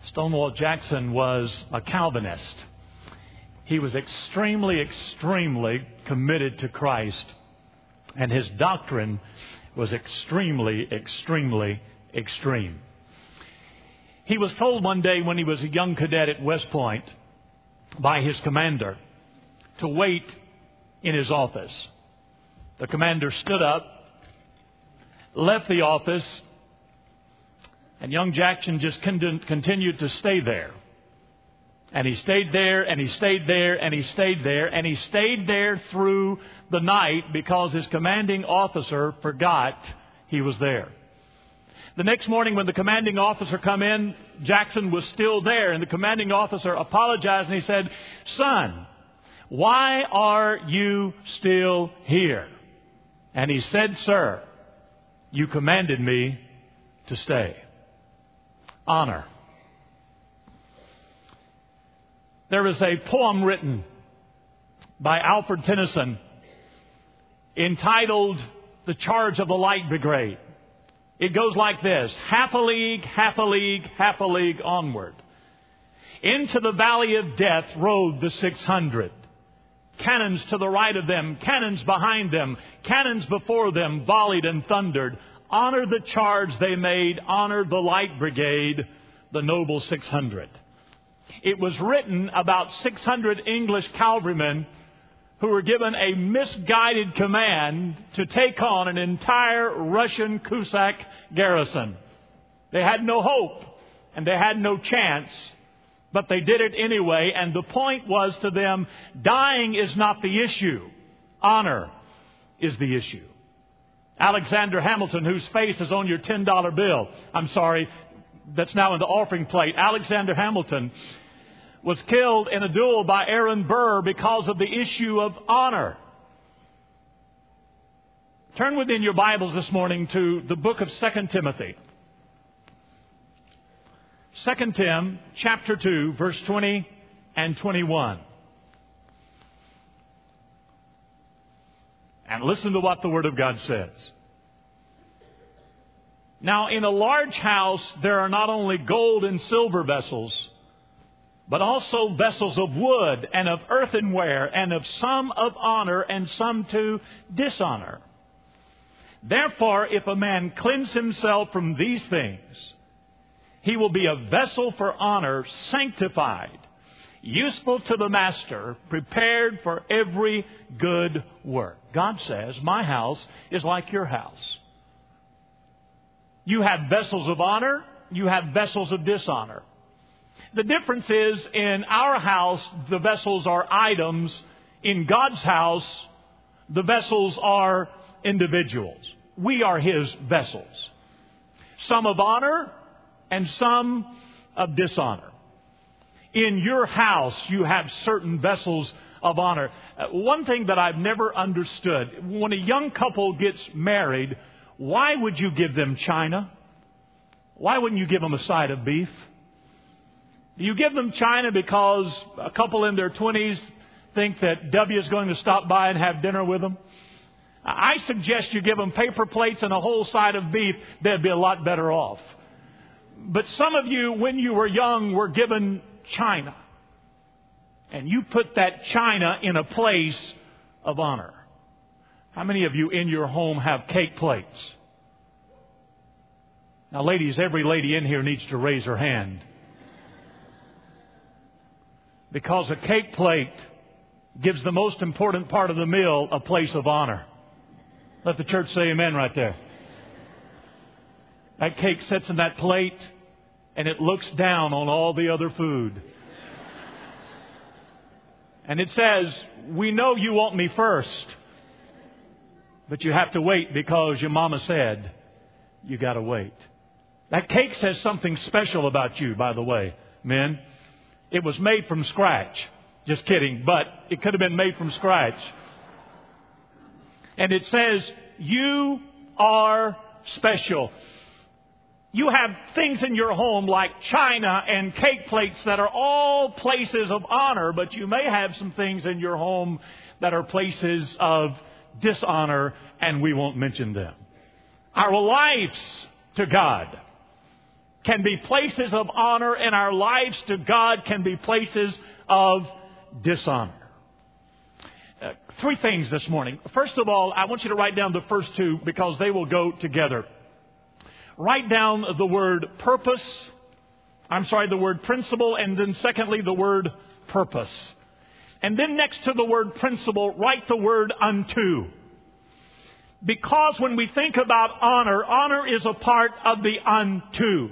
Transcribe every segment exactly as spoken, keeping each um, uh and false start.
Stonewall Jackson was a Calvinist. He was extremely, extremely committed to Christ, and his doctrine was extremely, extremely extreme. He was told one day when he was a young cadet at West Point by his commander to wait in his office. The commander stood up, left the office, and young Jackson just continued to stay there. And he stayed there, and he stayed there, and he stayed there, and he stayed there through the night because his commanding officer forgot he was there. The next morning when the commanding officer come in, Jackson was still there, and the commanding officer apologized, and he said, "Son, why are you still here?" And he said, "Sir, you commanded me to stay." Honor. There is a poem written by Alfred Tennyson entitled "The Charge of the Light Brigade." It goes like this: half a league, half a league, half a league onward. Into the valley of death rode the six hundred. Cannons to the right of them, cannons behind them, cannons before them volleyed and thundered. Honor the charge they made, honor the light brigade, the noble six hundred. It was written about six hundred English cavalrymen who were given a misguided command to take on an entire Russian Cossack garrison. They had no hope and they had no chance, but they did it anyway. And the point was to them, dying is not the issue. Honor is the issue. Alexander Hamilton, whose face is on your ten dollar bill, I'm sorry, that's now in the offering plate. Alexander Hamilton was killed in a duel by Aaron Burr because of the issue of honor. Turn within your Bibles this morning to the book of Second Timothy. Second Tim, chapter two, verse twenty and twenty-one. And listen to what the Word of God says. Now, in a large house, there are not only gold and silver vessels, but also vessels of wood and of earthenware, and of some of honor and some to dishonor. Therefore, if a man cleanse himself from these things, he will be a vessel for honor, sanctified, useful to the master, prepared for every good work. God says, my house is like your house. You have vessels of honor, you have vessels of dishonor. The difference is, in our house, the vessels are items. In God's house, the vessels are individuals. We are His vessels. Some of honor and some of dishonor. In your house, you have certain vessels of honor. Uh, one thing that I've never understood, when a young couple gets married, why would you give them china? Why wouldn't you give them a side of beef? You give them china because a couple in their twenties think that W is going to stop by and have dinner with them. I suggest you give them paper plates and a whole side of beef. They'd be a lot better off. But some of you, when you were young, were given china. And you put that china in a place of honor. How many of you in your home have cake plates? Now, ladies, every lady in here needs to raise her hand. Because a cake plate gives the most important part of the meal a place of honor. Let the church say amen right there. That cake sits in that plate and it looks down on all the other food. And it says, we know you want me first, but you have to wait because your mama said you got to wait. That cake says something special about you, by the way, men. It was made from scratch. Just kidding, but it could have been made from scratch. And it says, you are special. You have things in your home like china and cake plates that are all places of honor, but you may have some things in your home that are places of dishonor, and we won't mention them. Our lives to God can be places of honor, and our lives to God can be places of dishonor. Uh, three things this morning. First of all, I want you to write down the first two because they will go together. Write down the word purpose. I'm sorry, the word principle, and then secondly, the word purpose. And then next to the word principle, write the word unto. Because when we think about honor, honor is a part of the unto.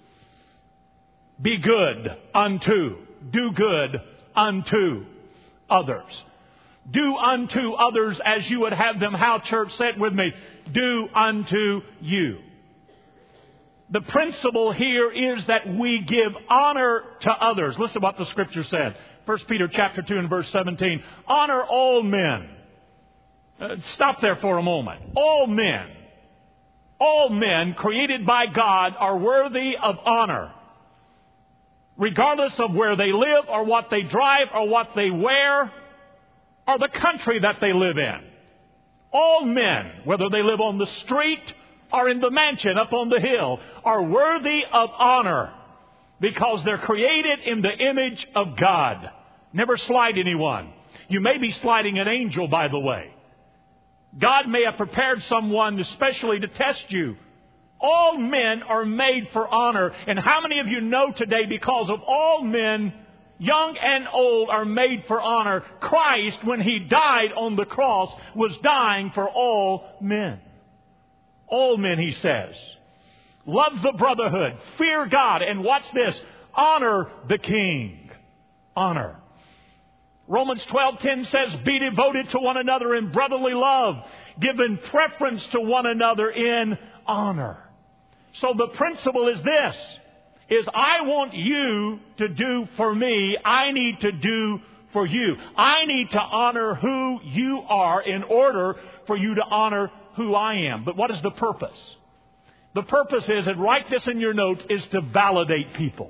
Be good unto. Do good unto others. Do unto others as you would have them. How, church? Say it with me. Do unto you. The principle here is that we give honor to others. Listen to what the Scripture said. First Peter chapter two and verse seventeen. Honor all men. Uh, stop there for a moment. All men. All men created by God are worthy of honor. Regardless of where they live or what they drive or what they wear or the country that they live in. All men, whether they live on the street or in the mansion up on the hill, are worthy of honor because they're created in the image of God. Never slight anyone. You may be slighting an angel, by the way. God may have prepared someone especially to test you. All men are made for honor. And how many of you know today, because of all men, young and old, are made for honor, Christ, when He died on the cross, was dying for all men. All men, He says. Love the brotherhood. Fear God. And watch this. Honor the King. Honor. Romans twelve ten says, be devoted to one another in brotherly love, giving preference to one another in honor. So the principle is this, is I want you to do for me, I need to do for you. I need to honor who you are in order for you to honor who I am. But what is the purpose? The purpose is, and write this in your notes, is to validate people.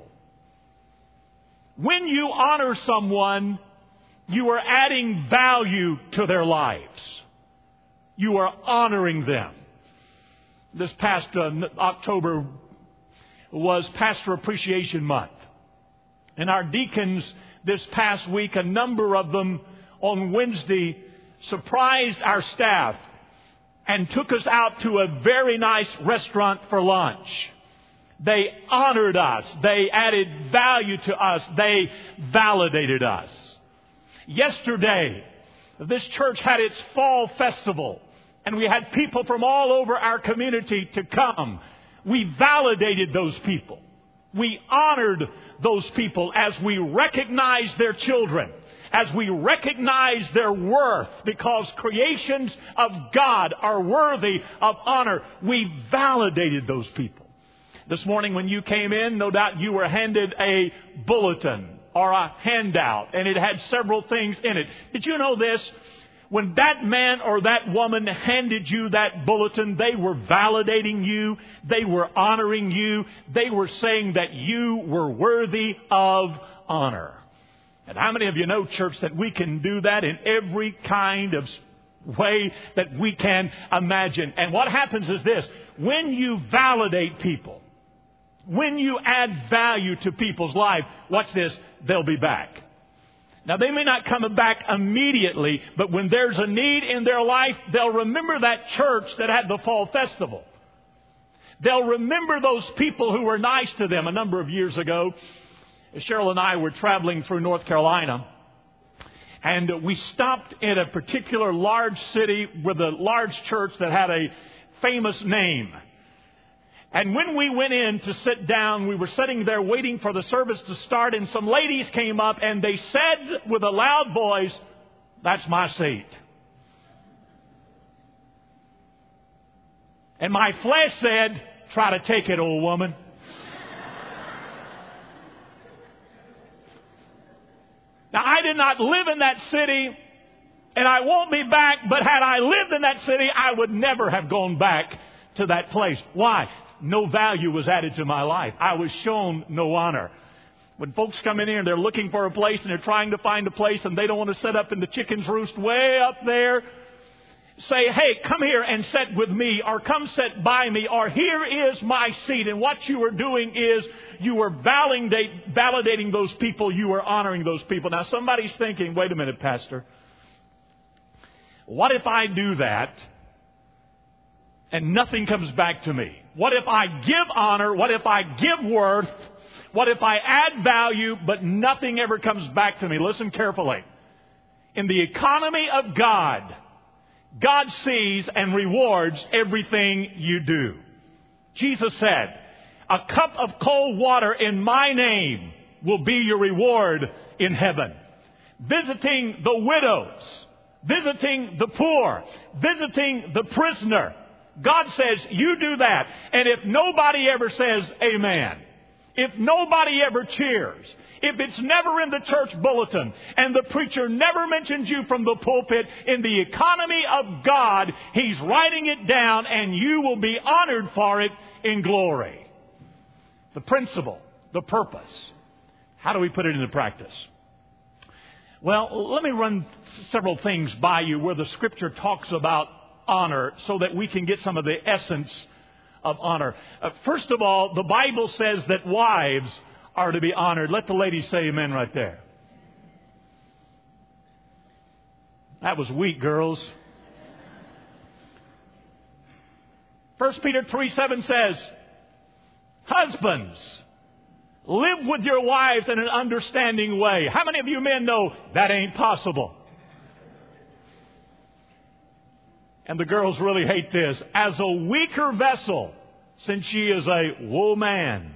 When you honor someone, you are adding value to their lives. You are honoring them. This past uh, October was Pastor Appreciation Month. And our deacons this past week, a number of them on Wednesday, surprised our staff and took us out to a very nice restaurant for lunch. They honored us. They added value to us. They validated us. Yesterday, this church had its fall festival, and we had people from all over our community to come. We validated those people. We honored those people as we recognized their children, as we recognize their worth, because creations of God are worthy of honor. We validated those people. This morning when you came in, no doubt you were handed a bulletin or a handout, and it had several things in it. Did you know this? When that man or that woman handed you that bulletin, they were validating you. They were honoring you. They were saying that you were worthy of honor. And how many of you know, church, that we can do that in every kind of way that we can imagine? And what happens is this. When you validate people, when you add value to people's life, watch this, they'll be back. Now, they may not come back immediately, but when there's a need in their life, they'll remember that church that had the fall festival. They'll remember those people who were nice to them. A number of years ago, Cheryl and I were traveling through North Carolina, and we stopped in a particular large city with a large church that had a famous name. And when we went in to sit down, we were sitting there waiting for the service to start, and some ladies came up and they said with a loud voice, "That's my seat." And my flesh said, "Try to take it, old woman." Now, I did not live in that city, and I won't be back, but had I lived in that city, I would never have gone back to that place. Why? No value was added to my life. I was shown no honor. When folks come in here and they're looking for a place and they're trying to find a place and they don't want to set up in the chicken's roost way up there, say, hey, come here and sit with me, or come sit by me, or here is my seat. And what you are doing is you are validate, validating those people. You are honoring those people. Now, somebody's thinking, wait a minute, Pastor. What if I do that and nothing comes back to me? What if I give honor? What if I give worth? What if I add value, but nothing ever comes back to me? Listen carefully. In the economy of God, God sees and rewards everything you do. Jesus said, a cup of cold water in my name will be your reward in heaven. Visiting the widows, visiting the poor, visiting the prisoner. God says, you do that. And if nobody ever says amen, if nobody ever cheers, if it's never in the church bulletin, and the preacher never mentions you from the pulpit, in the economy of God, He's writing it down, and you will be honored for it in glory. The principle, the purpose. How do we put it into practice? Well, let me run several things by you where the Scripture talks about honor so that we can get some of the essence of honor. Uh, first of all, the Bible says that wives are to be honored. Let the ladies say amen right there. That was weak, girls. First Peter three seven says, husbands, live with your wives in an understanding way. How many of you men know that ain't possible? And the girls really hate this. As a weaker vessel, since she is a woman.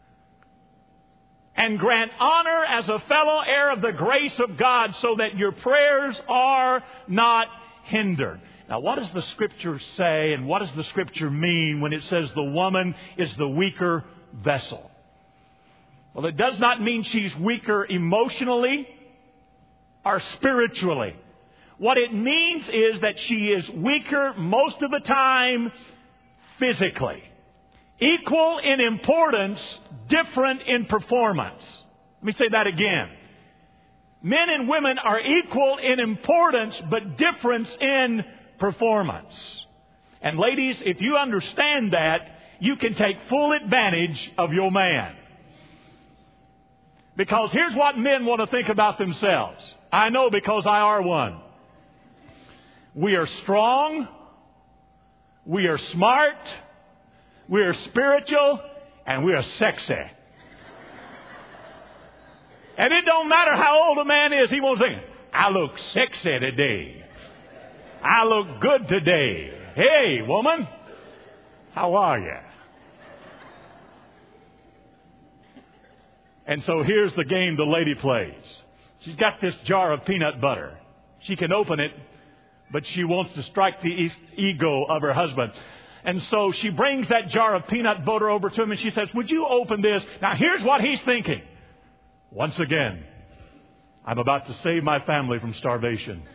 And grant honor as a fellow heir of the grace of God, so that your prayers are not hindered. Now, what does the Scripture say, and what does the Scripture mean when it says the woman is the weaker vessel? Well, it does not mean she's weaker emotionally or spiritually. What it means is that she is weaker most of the time physically. Equal in importance, different in performance. Let me say that again. Men and women are equal in importance, but difference in performance. And ladies, if you understand that, you can take full advantage of your man. Because here's what men want to think about themselves. I know, because I are one. We are strong. We are smart. We are spiritual. And we are sexy. And it don't matter how old a man is. He won't think, I look sexy today. I look good today. Hey, woman. How are you? And so here's the game the lady plays. She's got this jar of peanut butter. She can open it, but she wants to strike the ego of her husband. And so she brings that jar of peanut butter over to him, and she says, would you open this? Now here's what he's thinking. Once again, I'm about to save my family from starvation.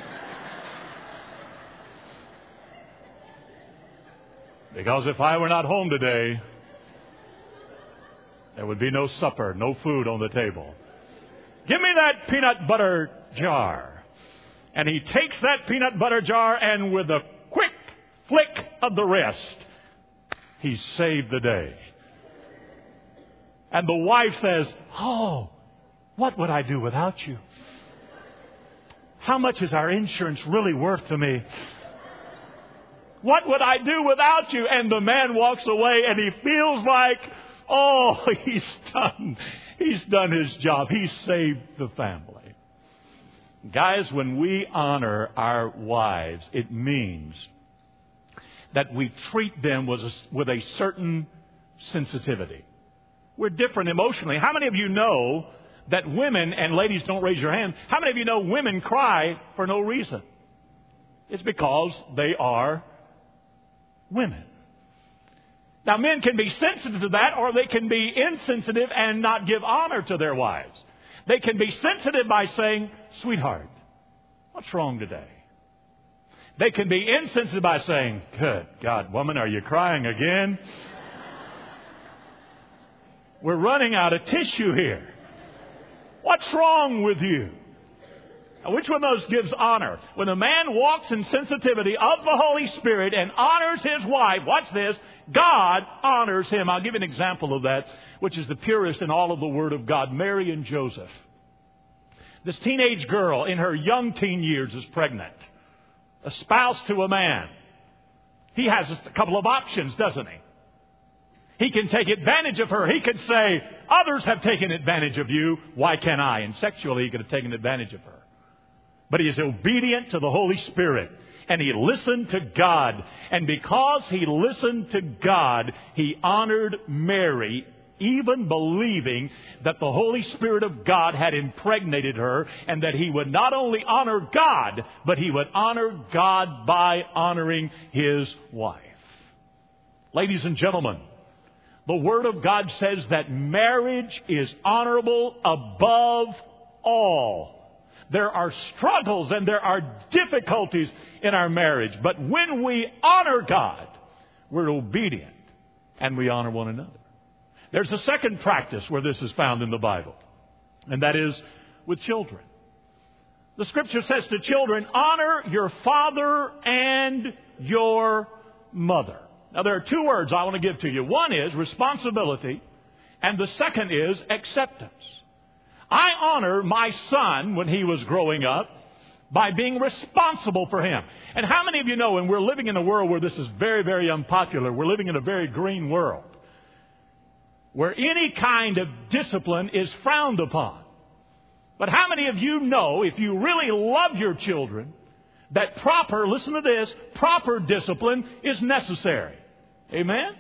Because if I were not home today, there would be no supper, no food on the table. Give me that peanut butter jar. And he takes that peanut butter jar, and with a quick flick of the wrist, he saved the day. And the wife says, oh, what would I do without you? How much is our insurance really worth to me? What would I do without you? And the man walks away, and he feels like, oh, he's done, he's done his job. He's saved the family. Guys, when we honor our wives, it means that we treat them with a, with a certain sensitivity. We're different emotionally. How many of you know that women, and ladies, don't raise your hand, how many of you know women cry for no reason? It's because they are women. Now, men can be sensitive to that, or they can be insensitive and not give honor to their wives. They can be sensitive by saying, sweetheart, what's wrong today? They can be insensitive by saying, good God, woman, are you crying again? We're running out of tissue here. What's wrong with you? Now, which one of those gives honor? When a man walks in sensitivity of the Holy Spirit and honors his wife, watch this, God honors him. I'll give you an example of that, which is the purest in all of the Word of God, Mary and Joseph. This teenage girl in her young teen years is pregnant, espoused to a man. He has a couple of options, doesn't he? He can take advantage of her. He could say, others have taken advantage of you. Why can't I? And sexually, he could have taken advantage of her. But he is obedient to the Holy Spirit. And he listened to God. And because he listened to God, he honored Mary, even believing that the Holy Spirit of God had impregnated her, and that he would not only honor God, but he would honor God by honoring his wife. Ladies and gentlemen, the Word of God says that marriage is honorable above all. There are struggles and there are difficulties in our marriage. But when we honor God, we're obedient and we honor one another. There's a second practice where this is found in the Bible, and that is with children. The Scripture says to children, honor your father and your mother. Now, there are two words I want to give to you. One is responsibility, and the second is acceptance. I honor my son when he was growing up by being responsible for him. And how many of you know, and we're living in a world where this is very, very unpopular. We're living in a very green world where any kind of discipline is frowned upon. But how many of you know, if you really love your children, that proper, listen to this, proper discipline is necessary? Amen?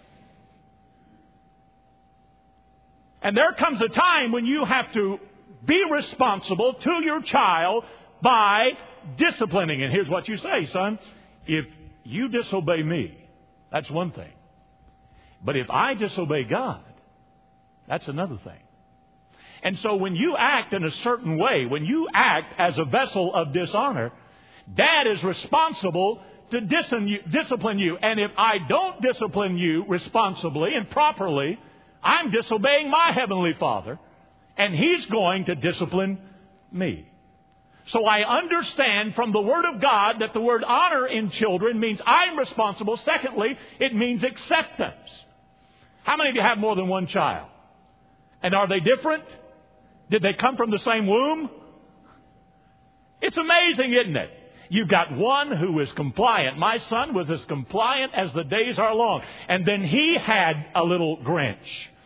And there comes a time when you have to be responsible to your child by disciplining. And here's what you say, son. If you disobey me, that's one thing. But if I disobey God, that's another thing. And so when you act in a certain way, when you act as a vessel of dishonor, Dad is responsible to discipline you. And if I don't discipline you responsibly and properly, I'm disobeying my Heavenly Father, and He's going to discipline me. So I understand from the Word of God that the word honor in children means I'm responsible. Secondly, it means acceptance. How many of you have more than one child? And are they different? Did they come from the same womb? It's amazing, isn't it? You've got one who is compliant. My son was as compliant as the days are long. And then he had a little Grinch.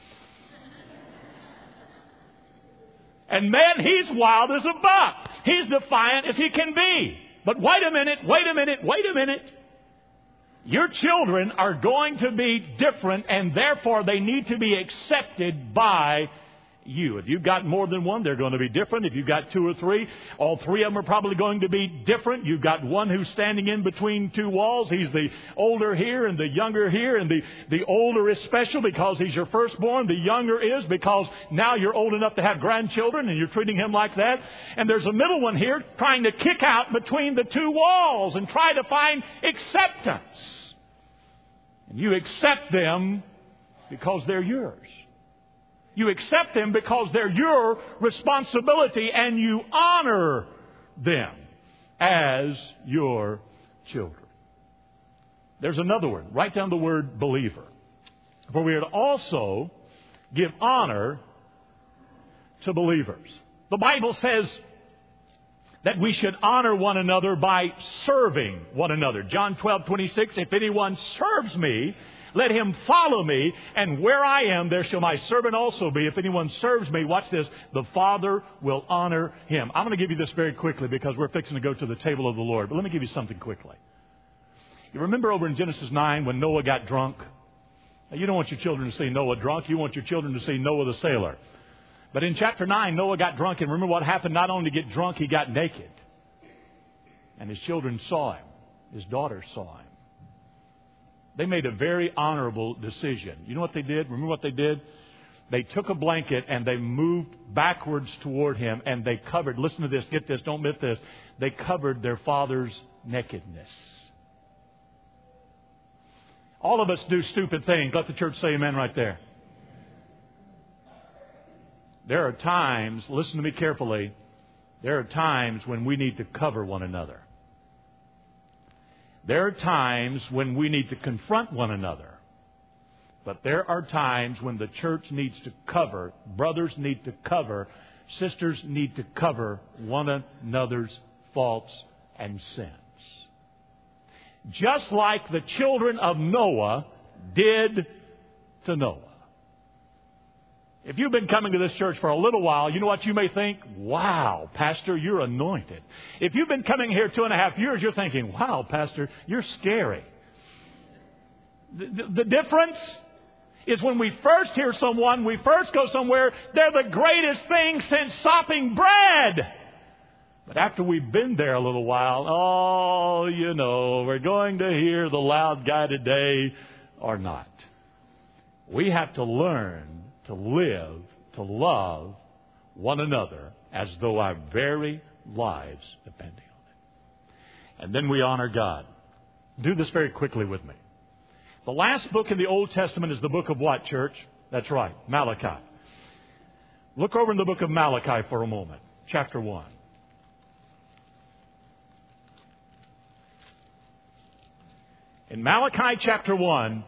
And man, he's wild as a buck. He's defiant as he can be. But wait a minute, wait a minute, wait a minute. Your children are going to be different, and therefore they need to be accepted by you. If you've got more than one, they're going to be different. If you've got two or three, all three of them are probably going to be different. You've got one who's standing in between two walls. He's the older here and the younger here. And the, the older is special because he's your firstborn. The younger is because now you're old enough to have grandchildren and you're treating him like that. And there's a middle one here trying to kick out between the two walls and try to find acceptance. And you accept them because they're yours. You accept them because they're your responsibility, and you honor them as your children. There's another word. Write down the word believer. For we are to also give honor to believers. The Bible says that we should honor one another by serving one another. John twelve twenty-six, if anyone serves me, let him follow me, and where I am, there shall my servant also be. If anyone serves me, watch this, the Father will honor him. I'm going to give you this very quickly because we're fixing to go to the table of the Lord. But let me give you something quickly. You remember over in Genesis nine when Noah got drunk? Now, you don't want your children to see Noah drunk. You want your children to see Noah the sailor. But in chapter nine, Noah got drunk, and remember what happened? Not only did he get drunk, he got naked. And his children saw him. His daughters saw him. They made a very honorable decision. You know what they did? Remember what they did? They took a blanket and they moved backwards toward him and they covered, listen to this, get this, don't miss this. They covered their father's nakedness. All of us do stupid things. Let the church say amen right there. There are times, listen to me carefully, There are times when we need to cover one another. There are times when we need to confront one another. But there are times when the church needs to cover, brothers need to cover, sisters need to cover one another's faults and sins. Just like the children of Noah did to Noah. If you've been coming to this church for a little while, you know what you may think? Wow, Pastor, you're anointed. If you've been coming here two and a half years, you're thinking, wow, Pastor, you're scary. The, the, the difference is when we first hear someone, we first go somewhere, they're the greatest thing since sopping bread. But after we've been there a little while, oh, you know, we're going to hear the loud guy today or not. We have to learn to live, to love one another as though our very lives depending on it. And then we honor God. Do this very quickly with me. The last book in the Old Testament is the book of what, church? That's right, Malachi. Look over in the book of Malachi for a moment, chapter one. In Malachi chapter one,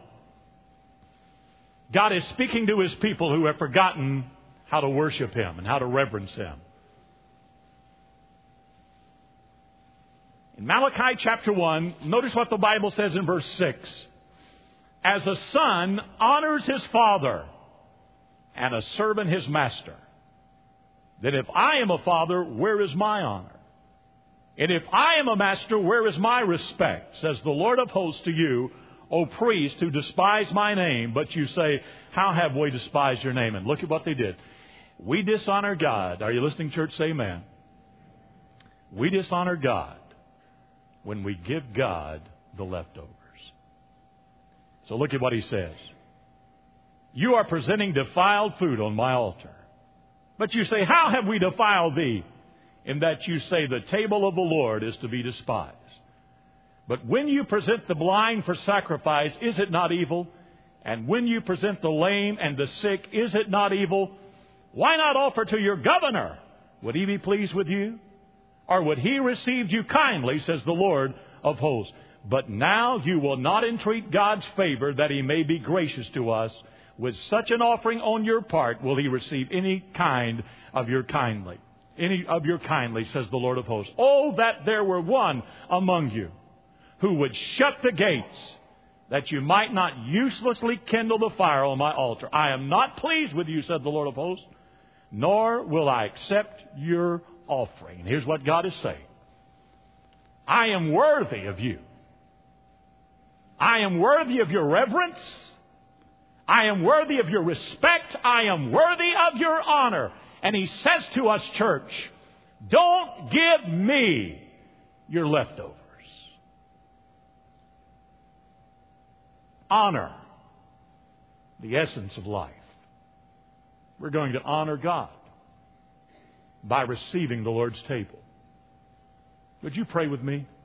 God is speaking to His people who have forgotten how to worship Him and how to reverence Him. In Malachi chapter one, notice what the Bible says in verse six. As a son honors his father and a servant his master, then if I am a father, where is my honor? And if I am a master, where is my respect? Says the Lord of hosts to you, O priest who despise my name. But you say, how have we despised your name? And look at what they did. We dishonor God. Are you listening, church? Say amen. We dishonor God when we give God the leftovers. So look at what He says. You are presenting defiled food on my altar. But you say, how have we defiled thee? In that you say the table of the Lord is to be despised. But when you present the blind for sacrifice, is it not evil? And when you present the lame and the sick, is it not evil? Why not offer to your governor? Would he be pleased with you? Or would he receive you kindly, says the Lord of hosts? But now you will not entreat God's favor that He may be gracious to us. With such an offering on your part will He receive any kind of your kindly. Any of your kindly, says the Lord of hosts. Oh, that there were one among you who would shut the gates, that you might not uselessly kindle the fire on my altar. I am not pleased with you, said the Lord of hosts, nor will I accept your offering. And here's what God is saying. I am worthy of you. I am worthy of your reverence. I am worthy of your respect. I am worthy of your honor. And He says to us, church, don't give me your leftovers. Honor the essence of life. We're going to honor God by receiving the Lord's table. Would you pray with me?